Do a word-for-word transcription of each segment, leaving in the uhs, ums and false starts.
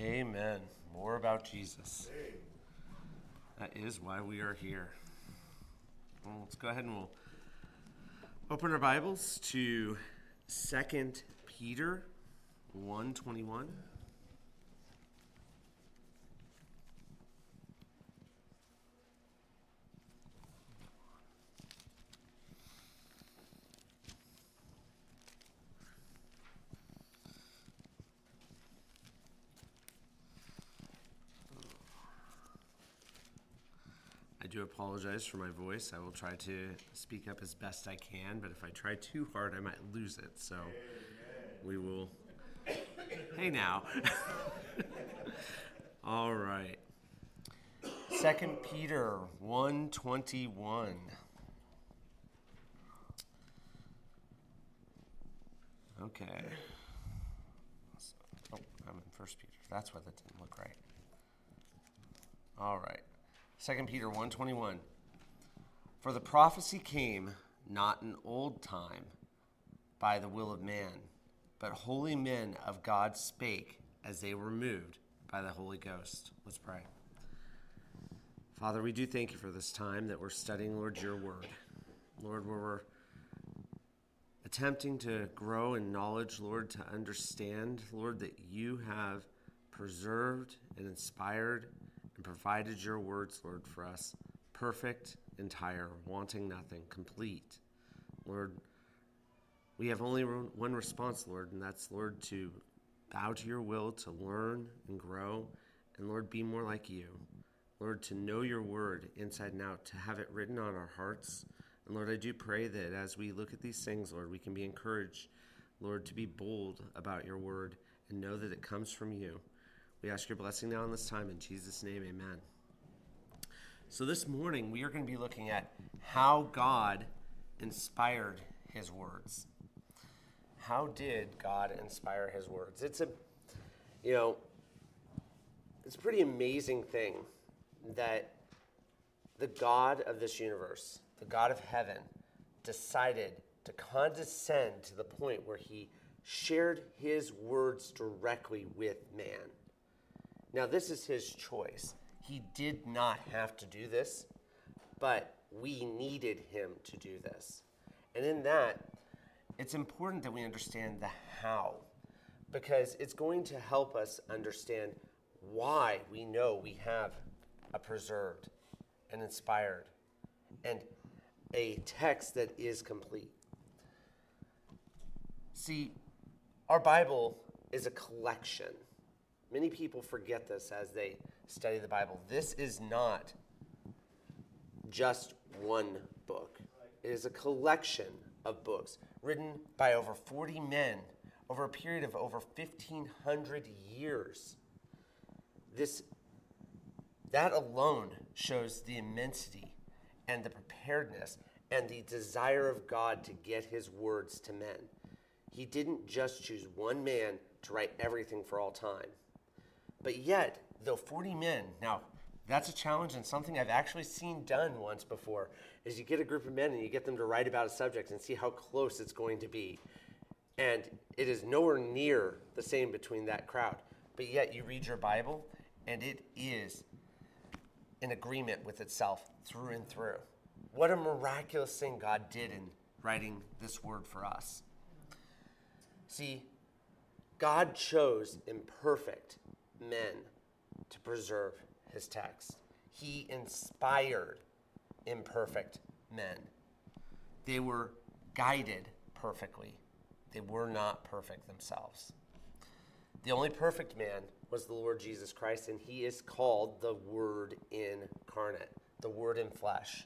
Amen. More about Jesus. That is why we are here. Well, let's go ahead and we'll open our Bibles to Second Peter one twenty-one. I do apologize for my voice. I will try to speak up as best I can, but if I try too hard, I might lose it. So we will. Hey now. All right. Second Peter one twenty-one. Okay. Oh, I'm in First Peter. That's why that didn't look right. All right. Second Peter one twenty-one. For the prophecy came not in old time by the will of man, but holy men of God spake as they were moved by the Holy Ghost. Let's pray. Father, we do thank you for this time that we're studying, Lord, your word. Lord, where we're attempting to grow in knowledge, Lord, to understand, Lord, that you have preserved and inspired and provided your words, Lord, for us, perfect, entire, wanting nothing, complete. Lord, we have only one response, Lord, and that's, Lord, to bow to your will, to learn and grow, and, Lord, be more like you. Lord, to know your word inside and out, to have it written on our hearts. And, Lord, I do pray that as we look at these things, Lord, we can be encouraged, Lord, to be bold about your word and know that it comes from you. We ask your blessing now in this time. In Jesus' name, amen. So this morning, we are going to be looking at how God inspired his words. How did God inspire his words? It's a, you know, it's a pretty amazing thing that the God of this universe, the God of heaven, decided to condescend to the point where he shared his words directly with man. Now, this is his choice. He did not have to do this, but we needed him to do this. And in that, it's important that we understand the how, because it's going to help us understand why we know we have a preserved and inspired and a text that is complete. See, our Bible is a collection. Many people forget this as they study the Bible. This is not just one book. It is a collection of books written by over forty men over a period of over fifteen hundred years. This, that alone shows the immensity and the preparedness and the desire of God to get his words to men. He didn't just choose one man to write everything for all time. But yet, though forty men, now that's a challenge and something I've actually seen done once before, is you get a group of men and you get them to write about a subject and see how close it's going to be. And it is nowhere near the same between that crowd. But yet you read your Bible and it is in agreement with itself through and through. What a miraculous thing God did in writing this word for us. See, God chose imperfect men to preserve his text. He inspired imperfect men. They were guided perfectly. They were not perfect themselves. The only perfect man was the Lord Jesus Christ, and he is called the Word incarnate, the Word in flesh.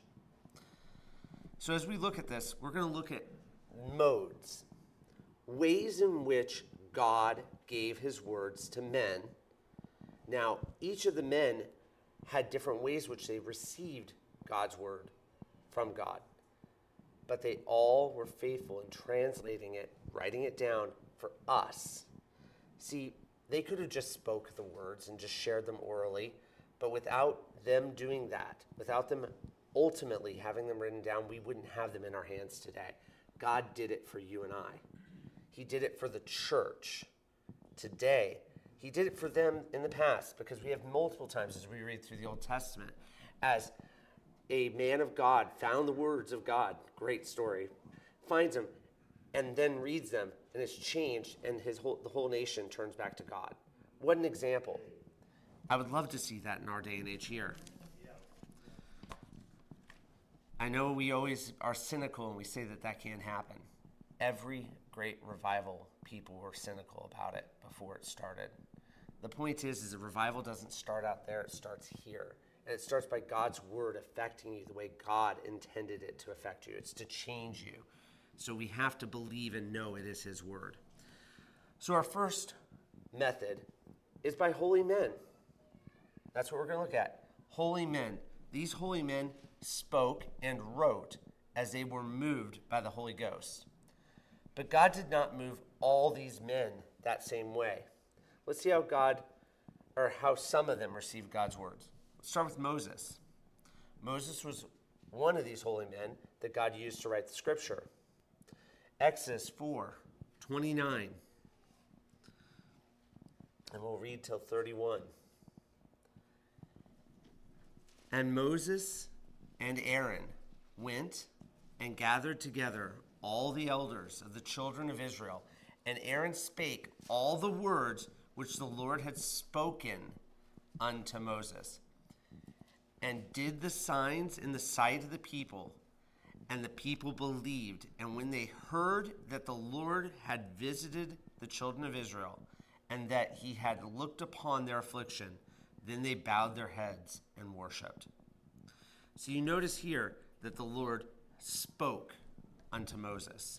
So as we look at this, we're going to look at modes, ways in which God gave his words to men. Now, each of the men had different ways which they received God's word from God. But they all were faithful in translating it, writing it down for us. See, they could have just spoke the words and just shared them orally, but without them doing that, without them ultimately having them written down, we wouldn't have them in our hands today. God did it for you and I. He did it for the church today He did it for them in the past, because we have multiple times as we read through the Old Testament, as a man of God found the words of God, great story, finds them, and then reads them, and it's changed, and his whole, the whole nation turns back to God. What an example. I would love to see that in our day and age here. I know we always are cynical and we say that that can't happen. Every great revival, people were cynical about it before it started. The point is, is a revival doesn't start out there, it starts here. And it starts by God's word affecting you the way God intended it to affect you. It's to change you. So we have to believe and know it is his word. So our first method is by holy men. That's what we're going to look at. Holy men. These holy men spoke and wrote as they were moved by the Holy Ghost. But God did not move all these men that same way. Let's see how God, or how some of them received God's words. Let's start with Moses. Moses was one of these holy men that God used to write the scripture. Exodus four twenty-nine. And we'll read till thirty-one. And Moses and Aaron went and gathered together all the elders of the children of Israel. And Aaron spake all the words which the Lord had spoken unto Moses, and did the signs in the sight of the people. And the people believed. And when they heard that the Lord had visited the children of Israel, and that he had looked upon their affliction, then they bowed their heads and worshipped. So you notice here that the Lord spoke unto Moses.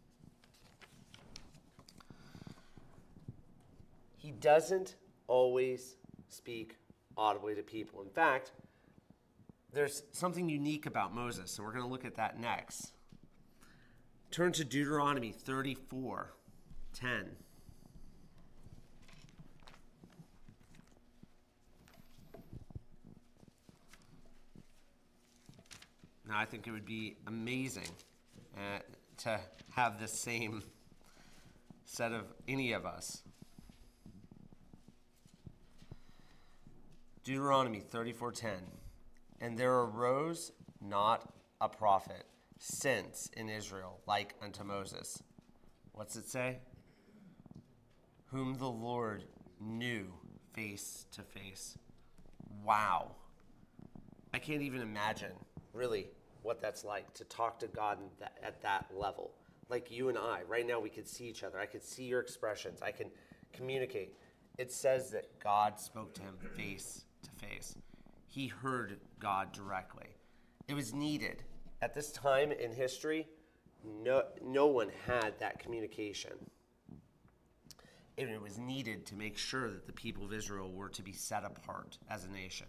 He doesn't always speak audibly to people. In fact, there's something unique about Moses, and we're going to look at that next. Turn to Deuteronomy thirty-four ten. Now, I think it would be amazing uh, to have the same set of any of us. Deuteronomy thirty-four ten. And there arose not a prophet since in Israel like unto Moses. What's it say? Whom the Lord knew face to face. Wow. I can't even imagine, really, what that's like to talk to God at that level. Like you and I. Right now we could see each other. I could see your expressions. I can communicate. It says that God spoke to him face to face. He heard God directly. It was needed. At this time in history, no, no one had that communication. And it was needed to make sure that the people of Israel were to be set apart as a nation.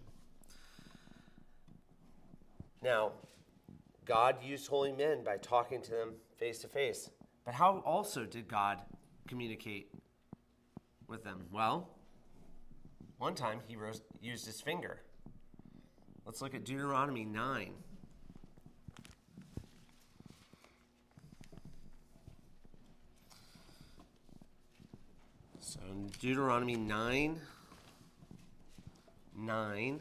Now, God used holy men by talking to them face to face. But how also did God communicate with them? Well, one time he rose, used his finger. Let's look at Deuteronomy nine. So in Deuteronomy nine, nine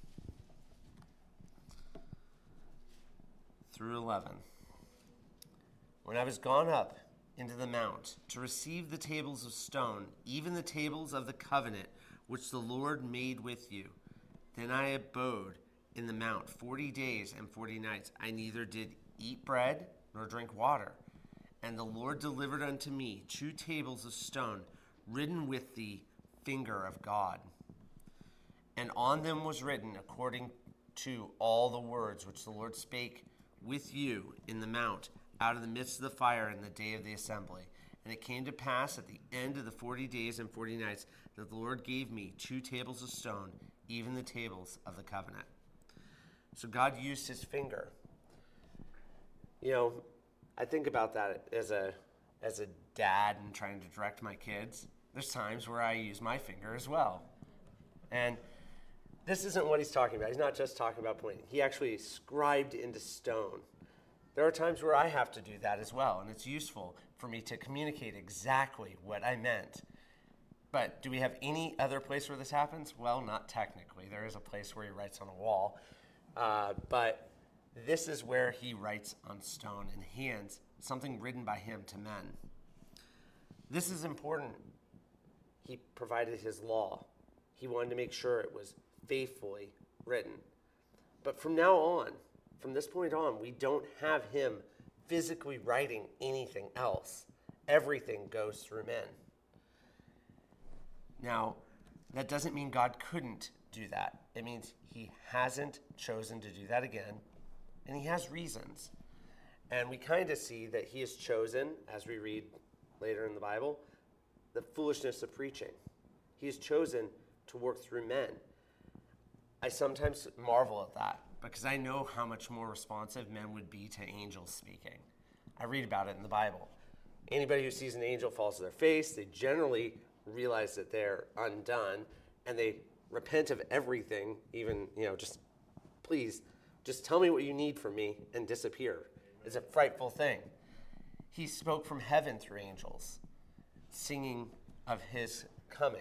through eleven. When I was gone up into the mount to receive the tables of stone, even the tables of the covenant which the Lord made with you, then I abode in the mount forty days and forty nights. I neither did eat bread nor drink water. And the Lord delivered unto me two tables of stone, written with the finger of God. And on them was written, according to all the words which the Lord spake with you in the mount, out of the midst of the fire in the day of the assembly. And it came to pass at the end of the forty days and forty nights that the Lord gave me two tables of stone, even the tables of the covenant. So God used his finger. You know, I think about that as a as a dad and trying to direct my kids. There's times where I use my finger as well. And this isn't what he's talking about. He's not just talking about pointing. He actually scribed into stone. There are times where I have to do that as well, and it's useful for me to communicate exactly what I meant. But do we have any other place where this happens? Well, not technically. There is a place where he writes on a wall. Uh, but this is where he writes on stone and hands something written by him to men. This is important. He provided his law. He wanted to make sure it was faithfully written. But from now on, from this point on, we don't have him physically writing anything else. Everything goes through men. Now, that doesn't mean God couldn't do that. It means he hasn't chosen to do that again, and he has reasons. And we kind of see that he has chosen, as we read later in the Bible, the foolishness of preaching. He has chosen to work through men. I sometimes marvel at that because I know how much more responsive men would be to angels speaking. I read about it in the Bible. Anybody who sees an angel falls to their face, they generally realize that they're undone, and they repent of everything, even, you know, just, please, just tell me what you need from me and disappear. It's a frightful thing. He spoke from heaven through angels, singing of his coming.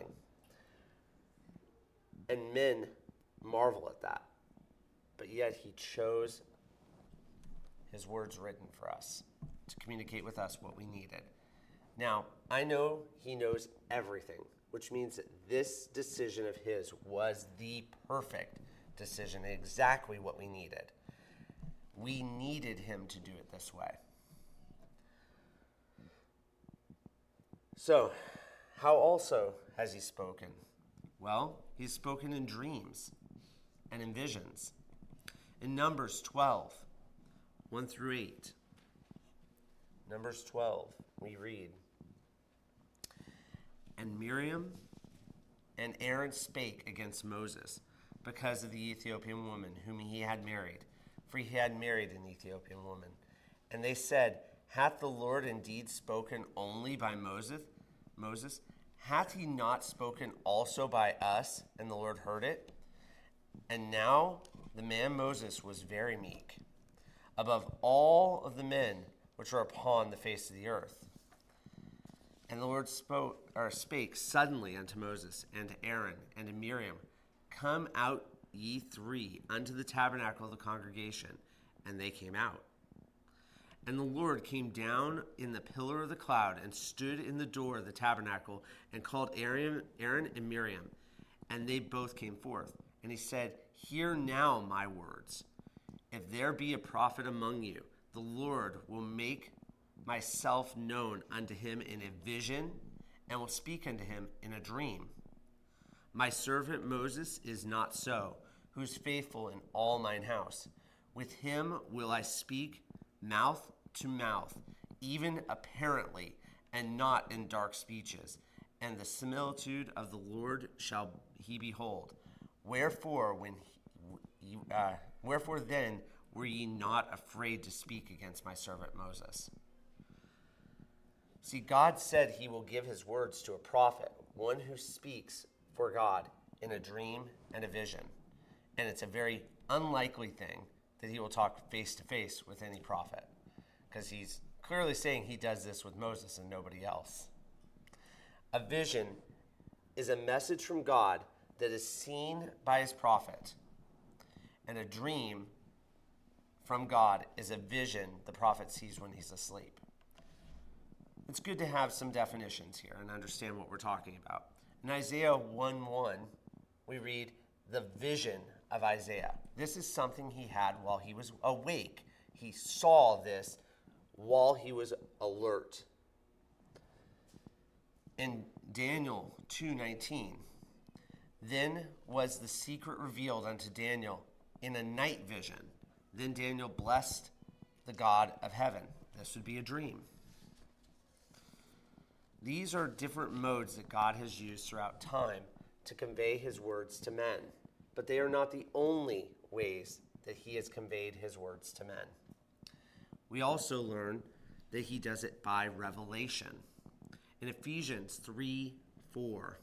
And men marvel at that. But yet he chose his words written for us to communicate with us what we needed. Now, I know he knows everything, which means that this decision of his was the perfect decision, exactly what we needed. We needed him to do it this way. So, how also has he spoken? Well, he's spoken in dreams and in visions. In Numbers twelve, one through eight. Numbers twelve, we read, "And Miriam and Aaron spake against Moses because of the Ethiopian woman whom he had married, for he had married an Ethiopian woman. And they said, Hath the Lord indeed spoken only by Moses? Moses, hath he not spoken also by us? And the Lord heard it. And now the man Moses was very meek, above all of the men which are upon the face of the earth. And the Lord spoke or spake suddenly unto Moses and to Aaron and to Miriam, Come out ye three unto the tabernacle of the congregation. And they came out. And the Lord came down in the pillar of the cloud and stood in the door of the tabernacle and called Aaron, Aaron and Miriam. And they both came forth. And he said, Hear now my words. If there be a prophet among you, the Lord will make myself known unto him in a vision, and will speak unto him in a dream. My servant Moses is not so, who is faithful in all mine house. With him will I speak mouth to mouth, even apparently, and not in dark speeches. And the similitude of the Lord shall he behold. Wherefore, when he, uh, wherefore then were ye not afraid to speak against my servant Moses? See, God said he will give his words to a prophet, one who speaks for God in a dream and a vision. And it's a very unlikely thing that he will talk face to face with any prophet, because he's clearly saying he does this with Moses and nobody else. A vision is a message from God that is seen by his prophet, and a dream from God is a vision the prophet sees when he's asleep. It's good to have some definitions here and understand what we're talking about. In Isaiah one one, we read the vision of Isaiah. This is something he had while he was awake. He saw this while he was alert. In Daniel two nineteen, then was the secret revealed unto Daniel in a night vision. Then Daniel blessed the God of heaven. This would be a dream. These are different modes that God has used throughout time to convey his words to men. But they are not the only ways that he has conveyed his words to men. We also learn that he does it by revelation. In Ephesians three four,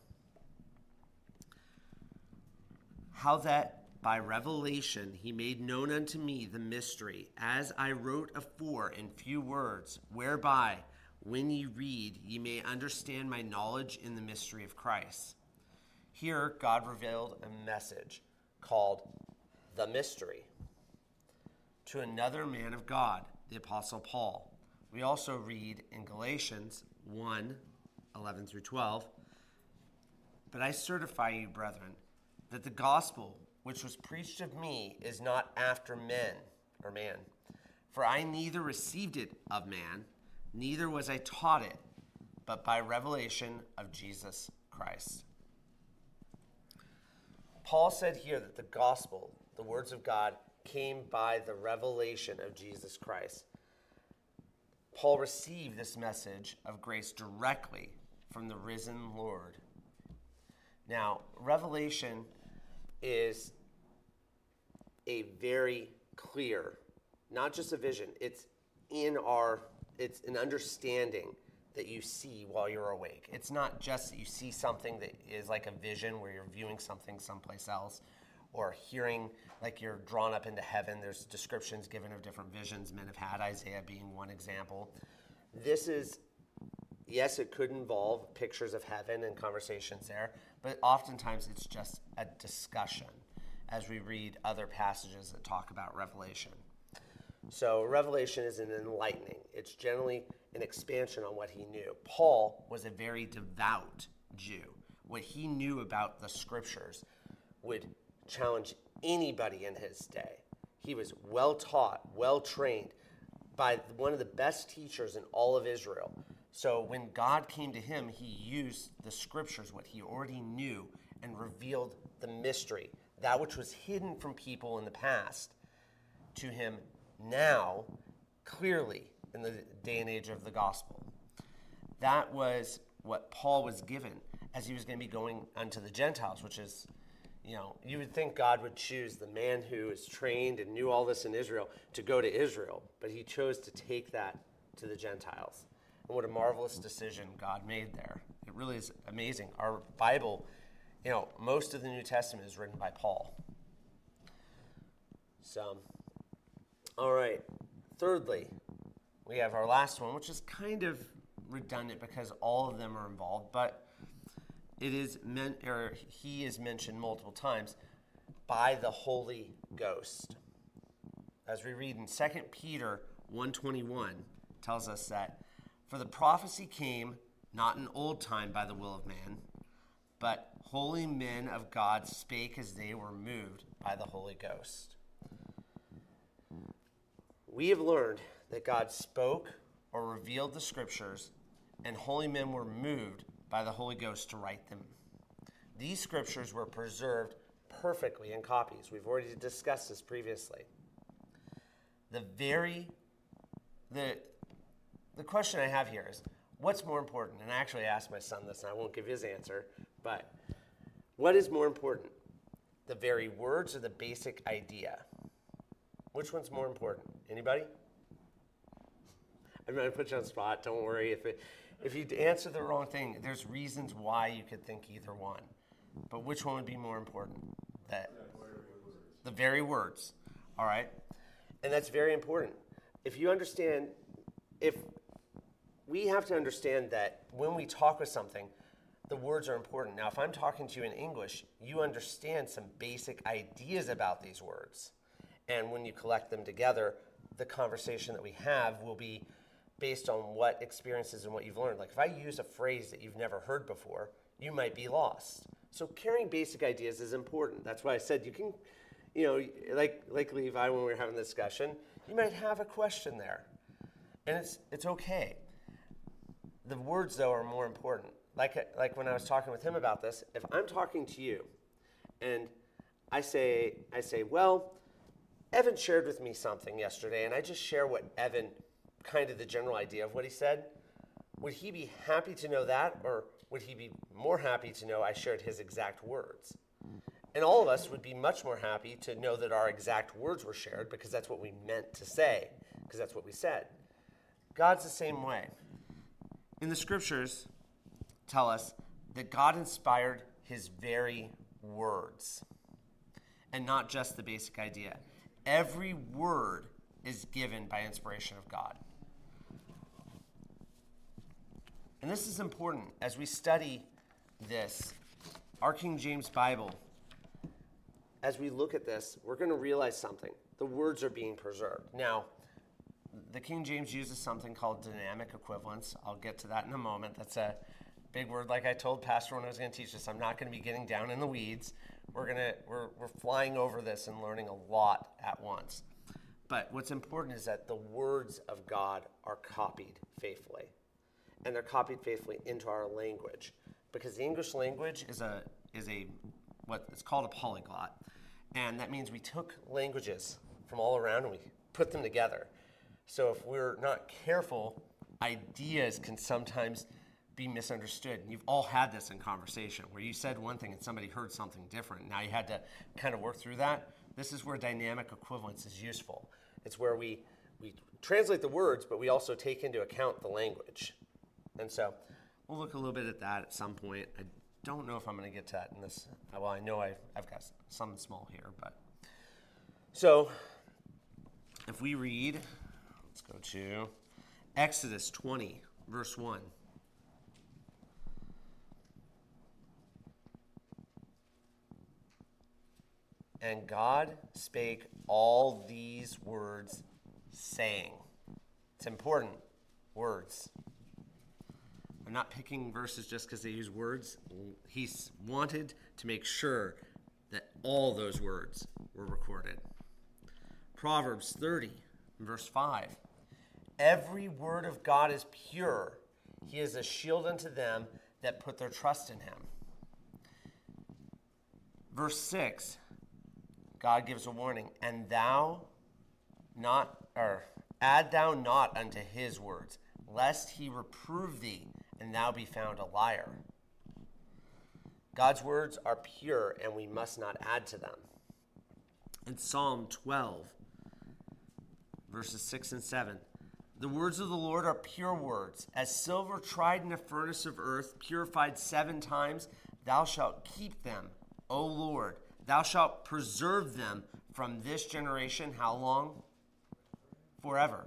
how that by revelation he made known unto me the mystery, as I wrote afore in few words, whereby when ye read, ye may understand my knowledge in the mystery of Christ. Here, God revealed a message called the mystery to another man of God, the Apostle Paul. We also read in Galatians one, eleven through twelve, but I certify you, brethren, that the gospel which was preached of me is not after men or man. For I neither received it of man, neither was I taught it, but by revelation of Jesus Christ. Paul said here that the gospel, the words of God, came by the revelation of Jesus Christ. Paul received this message of grace directly from the risen Lord. Now, revelation is a very clear, not just a vision, it's in our, it's an understanding that you see while you're awake. It's not just that you see something that is like a vision where you're viewing something someplace else, or hearing like you're drawn up into heaven. There's descriptions given of different visions men have had, Isaiah being one example. This is, yes, it could involve pictures of heaven and conversations there, but oftentimes it's just a discussion as we read other passages that talk about revelation. So revelation is an enlightening. It's generally an expansion on what he knew. Paul was a very devout Jew. What he knew about the scriptures would challenge anybody in his day. He was well taught, well trained by one of the best teachers in all of Israel. So when God came to him, he used the scriptures, what he already knew, and revealed the mystery, that which was hidden from people in the past, to him now, clearly in the day and age of the gospel. That was what Paul was given as he was going to be going unto the Gentiles, which is, you know, you would think God would choose the man who is trained and knew all this in Israel to go to Israel, but he chose to take that to the Gentiles. And what a marvelous decision God made there. It really is amazing. Our Bible, you know, most of the New Testament is written by Paul. So, all right. Thirdly, we have our last one, which is kind of redundant because all of them are involved, but it is meant, or he is mentioned multiple times, by the Holy Ghost. As we read in Second Peter one twenty-one, tells us that, for the prophecy came not in old time by the will of man, but holy men of God spake as they were moved by the Holy Ghost. We have learned that God spoke or revealed the scriptures, and holy men were moved by the Holy Ghost to write them. These scriptures were preserved perfectly in copies. We've already discussed this previously. The very, the, the question I have here is, what's more important? And I actually asked my son this, and I won't give his answer, but what is more important? The very words or the basic idea? Which one's more important? Anybody? I'm going to put you on the spot. Don't worry. If it, if you answer the wrong thing, there's reasons why you could think either one. But which one would be more important? That the very words. All right? And that's very important. If you understand, if we have to understand that when we talk with something, the words are important. Now, if I'm talking to you in English, you understand some basic ideas about these words. And when you collect them together, the conversation that we have will be based on what experiences and what you've learned. Like if I use a phrase that you've never heard before, you might be lost. So carrying basic ideas is important. That's why I said you can, you know, like like Levi when we were having the discussion, you might have a question there. And it's it's okay. The words, though, are more important. Like like when I was talking with him about this, if I'm talking to you and I say I say, well, Evan shared with me something yesterday, and I just share what Evan, kind of the general idea of what he said. Would he be happy to know that, or would he be more happy to know I shared his exact words? And all of us would be much more happy to know that our exact words were shared because that's what we meant to say, because that's what we said. God's the same way. In the scriptures tell us that God inspired his very words, and not just the basic idea. Every word is given by inspiration of God. And this is important as we study this, our King James Bible. As we look at this, we're going to realize something. The words are being preserved. Now, the King James uses something called dynamic equivalence. I'll get to that in a moment. That's a big word. Like I told Pastor when I was going to teach this, I'm not going to be getting down in the weeds. We're going to we're we're flying over this and learning a lot at once. But what's important is that the words of God are copied faithfully. And they're copied faithfully into our language. Because the English language is a is a what it's called a polyglot. And that means we took languages from all around and we put them together. So if we're not careful, ideas can sometimes be misunderstood. And you've all had this in conversation where you said one thing and somebody heard something different. Now you had to kind of work through that. This is where dynamic equivalence is useful. It's where we, we translate the words, but we also take into account the language. And so we'll look a little bit at that at some point. I don't know if I'm going to get to that in this. Well, I know I've, I've got some small here, but. So if we read, let's go to Exodus twenty, verse one. And God spake all these words, saying. It's important, words. I'm not picking verses just because they use words. He wanted to make sure that all those words were recorded. Proverbs thirty, verse five. Every word of God is pure. He is a shield unto them that put their trust in him. Verse six, God gives a warning, and thou not, or add thou not unto his words, lest he reprove thee, and thou be found a liar. God's words are pure, and we must not add to them. In Psalm twelve, verses six and seven, the words of the Lord are pure words, as silver tried in a furnace of earth, purified seven times. Thou shalt keep them, O Lord. Thou shalt preserve them from this generation. How long? Forever.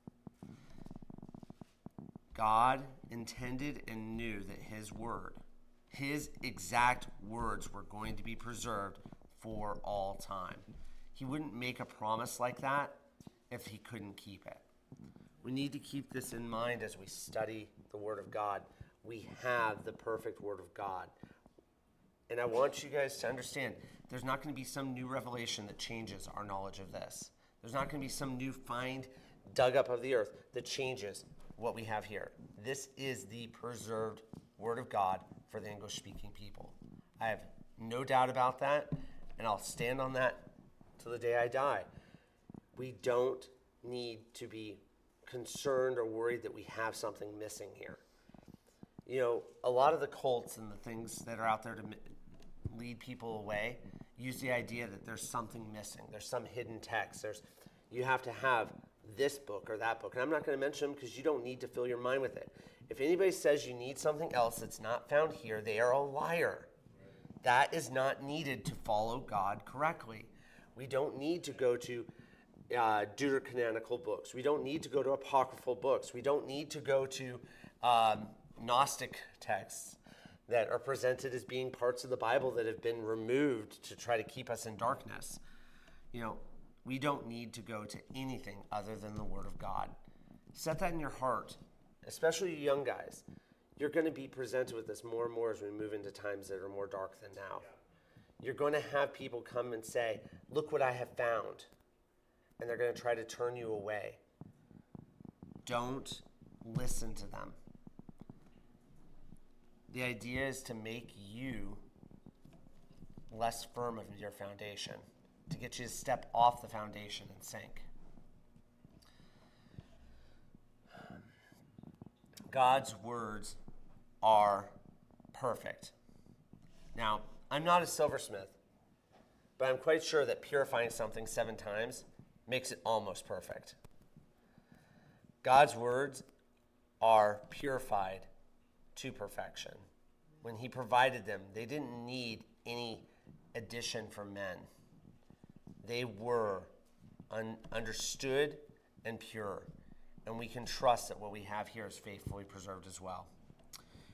God intended and knew that his word, his exact words, were going to be preserved for all time. He wouldn't make a promise like that if he couldn't keep it. We need to keep this in mind as we study the Word of God. We have the perfect Word of God. And I want you guys to understand, there's not going to be some new revelation that changes our knowledge of this. There's not going to be some new find dug up of the earth that changes what we have here. This is the preserved Word of God for the English-speaking people. I have no doubt about that, and I'll stand on that till the day I die. We don't need to be concerned or worried that we have something missing here. You know, a lot of the cults and the things that are out there to lead people away use the idea that there's something missing. There's some hidden text. There's, you have to have this book or that book. And I'm not going to mention them because you don't need to fill your mind with it. If anybody says you need something else that's not found here, they are a liar. That is not needed to follow God correctly. We don't need to go to uh, deuterocanonical books. We don't need to go to apocryphal books. We don't need to go to um, Gnostic texts that are presented as being parts of the Bible that have been removed to try to keep us in darkness. You know, we don't need to go to anything other than the Word of God. Set that in your heart, especially you young guys. You're going to be presented with this more and more as we move into times that are more dark than now. You're going to have people come and say, look what I have found. And they're going to try to turn you away. Don't listen to them. The idea is to make you less firm of your foundation, to get you to step off the foundation and sink. God's words are perfect. Now, I'm not a silversmith, but I'm quite sure that purifying something seven times makes it almost perfect. God's words are purified to perfection. When he provided them, they didn't need any addition from men. They were un- understood and pure. And we can trust that what we have here is faithfully preserved as well.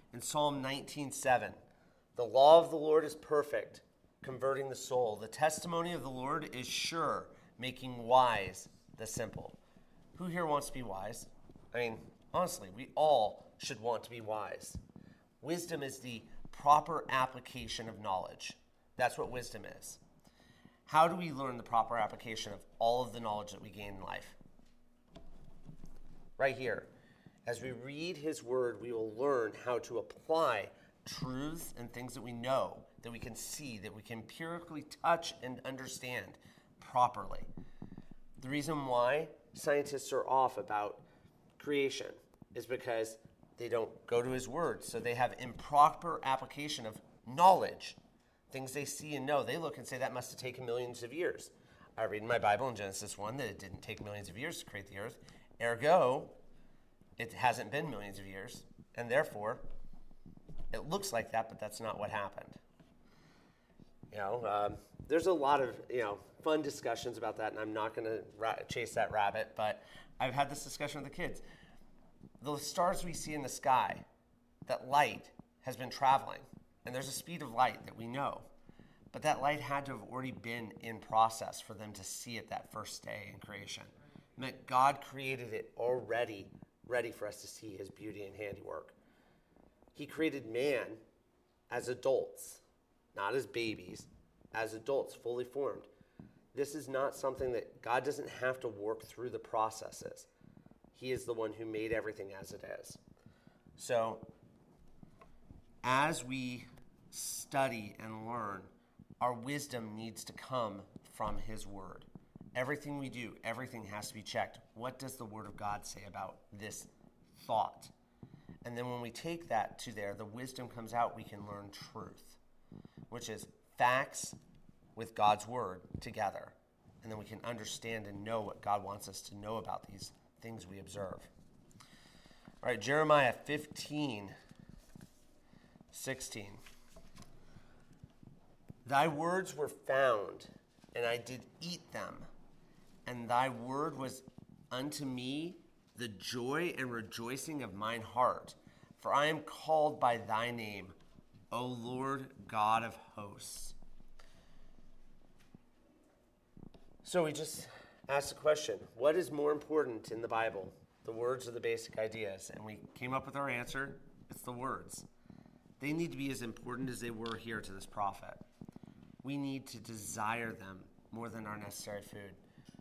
In Psalm nineteen seven, the law of the Lord is perfect, converting the soul. The testimony of the Lord is sure, making wise the simple. Who here wants to be wise? I mean, honestly, we all should want to be wise. Wisdom is the proper application of knowledge. That's what wisdom is. How do we learn the proper application of all of the knowledge that we gain in life? Right here. As we read his word, we will learn how to apply truths and things that we know, that we can see, that we can empirically touch and understand properly. The reason why scientists are off about creation is because they don't go to his word, so they have improper application of knowledge, things they see and know. They look and say that must have taken millions of years. I read in my Bible in Genesis one that it didn't take millions of years to create the earth. Ergo, it hasn't been millions of years, and therefore, it looks like that, but that's not what happened. You know, um, there's a lot of, you know, fun discussions about that, and I'm not going to ra- chase that rabbit, but I've had this discussion with the kids. The stars we see in the sky, that light has been traveling, and there's a speed of light that we know, but that light had to have already been in process for them to see it that first day in creation. It meant God created it already ready for us to see his beauty and handiwork. He created man as adults, not as babies, as adults, fully formed. This is not something that God doesn't have to work through the processes. He is the one who made everything as it is. So, as we study and learn, our wisdom needs to come from his word. Everything we do, everything has to be checked. What does the word of God say about this thought? And then when we take that to there, the wisdom comes out, we can learn truth, which is facts with God's word together. And then we can understand and know what God wants us to know about these things we observe. All right, Jeremiah fifteen, sixteen. Thy words were found, and I did eat them, and thy word was unto me the joy and rejoicing of mine heart. For I am called by thy name, O Lord God of hosts. So we just asked the question, what is more important in the Bible? The words or the basic ideas? And we came up with our answer. It's the words. They need to be as important as they were here to this prophet. We need to desire them more than our necessary food.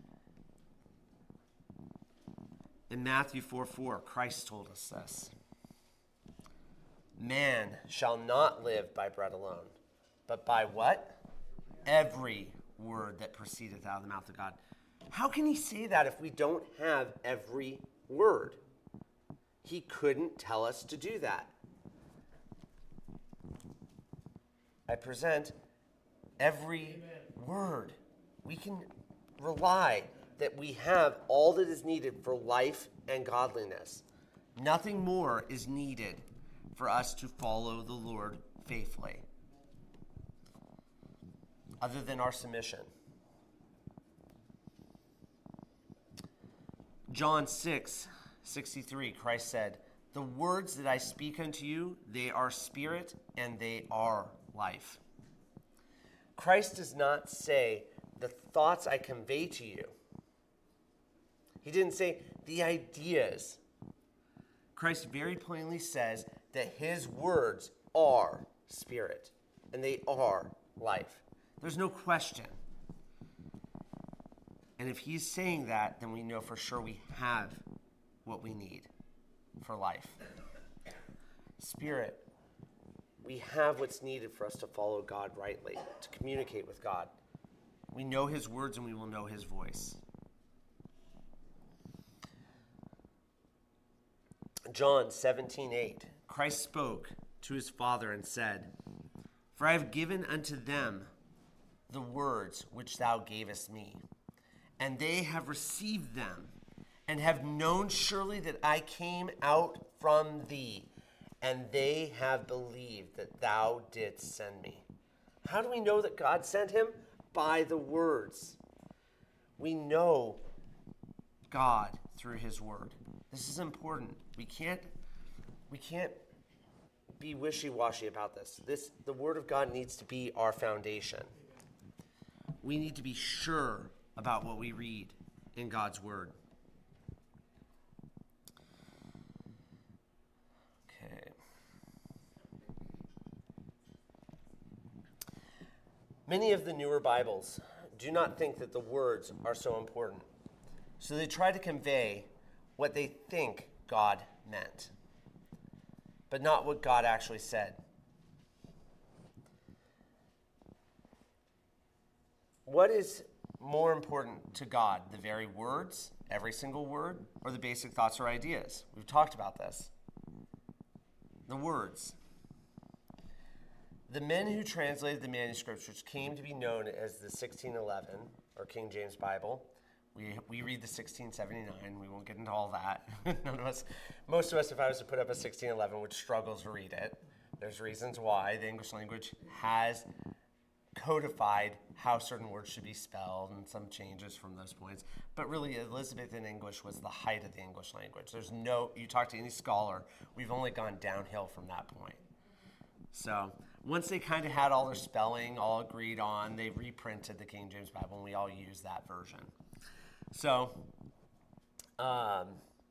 In Matthew four four, Christ told us this. Man shall not live by bread alone, but by what? Every word that proceedeth out of the mouth of God. How can he say that if we don't have every word? He couldn't tell us to do that. I present every Amen. Word. We can rely that we have all that is needed for life and godliness. Nothing more is needed for us to follow the Lord faithfully, other than our submission. John six sixty-three, Christ said, the words that I speak unto you, they are spirit and they are life. Christ does not say the thoughts I convey to you. He didn't say the ideas. Christ very plainly says that his words are spirit and they are life. There's no question. And if he's saying that, then we know for sure we have what we need for life. Spirit, we have what's needed for us to follow God rightly, to communicate with God. We know his words and we will know his voice. John seventeen eight, Christ spoke to his Father and said, for I have given unto them the words which thou gavest me, and they have received them, and have known surely that I came out from thee, and they have believed that thou didst send me. How do we know that God sent him? By the words. We know God through his word. This is important. We can't, we can't be wishy-washy about this. This the Word of God needs to be our foundation. We need to be sure about what we read in God's Word. Okay. Many of the newer Bibles do not think that the words are so important. So they try to convey what they think God meant, but not what God actually said. What is more important to God, the very words, every single word, or the basic thoughts or ideas? We've talked about this. The words. The men who translated the manuscripts, which came to be known as the sixteen eleven, or King James Bible, we we read the sixteen seventy-nine. We won't get into all that. None of us, most of us, if I was to put up a sixteen eleven, would struggle to read it. There's reasons why. The English language has codified how certain words should be spelled and some changes from those points. But really, Elizabethan English was the height of the English language. There's no, you talk to any scholar, we've only gone downhill from that point. So once they kind of had all their spelling all agreed on, they reprinted the King James Bible, and we all use that version. So um,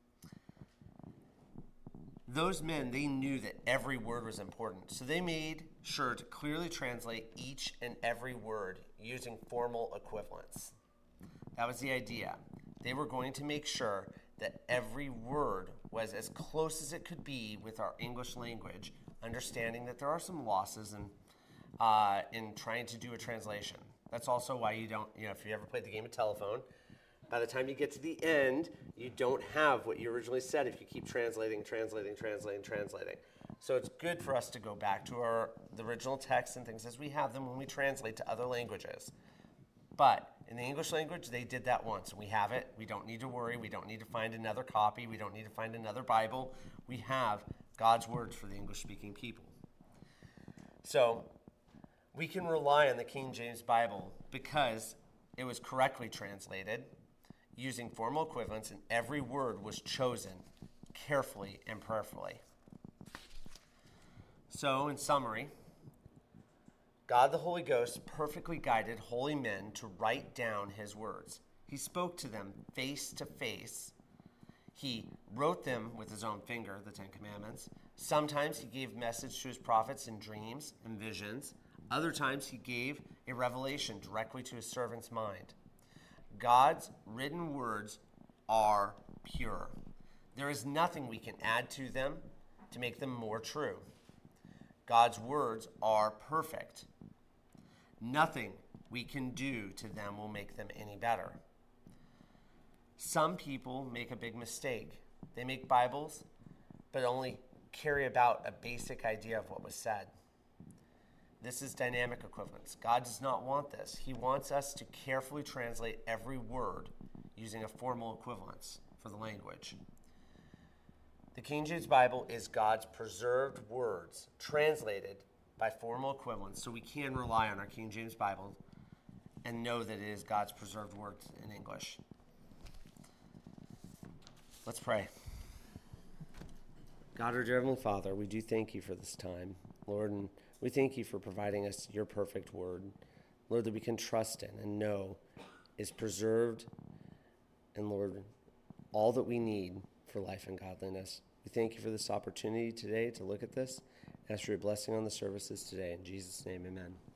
those men, they knew that every word was important. So they made sure to clearly translate each and every word using formal equivalents. That was the idea. They were going to make sure that every word was as close as it could be with our English language, understanding that there are some losses in, uh, in trying to do a translation. That's also why you don't, you know, if you ever played the game of telephone, by the time you get to the end, you don't have what you originally said if you keep translating, translating, translating, translating. So it's good for us to go back to our the original text and things as we have them when we translate to other languages. But in the English language, they did that once. We have it. We don't need to worry. We don't need to find another copy. We don't need to find another Bible. We have God's words for the English-speaking people. So we can rely on the King James Bible because it was correctly translated using formal equivalents, and every word was chosen carefully and prayerfully. So, in summary, God the Holy Ghost perfectly guided holy men to write down his words. He spoke to them face to face. He wrote them with his own finger, the Ten Commandments. Sometimes he gave message to his prophets in dreams and visions. Other times he gave a revelation directly to his servant's mind. God's written words are pure. There is nothing we can add to them to make them more true. God's words are perfect. Nothing we can do to them will make them any better. Some people make a big mistake. They make Bibles, but only carry about a basic idea of what was said. This is dynamic equivalence. God does not want this. He wants us to carefully translate every word using a formal equivalence for the language. The King James Bible is God's preserved words translated by formal equivalence, so we can rely on our King James Bible and know that it is God's preserved words in English. Let's pray. God, our dear Heavenly Father, we do thank you for this time, Lord, and we thank you for providing us your perfect word, Lord, that we can trust in and know is preserved, and Lord, all that we need for life and godliness. We thank you for this opportunity today to look at this. Ask for your blessing on the services today. In Jesus' name, amen.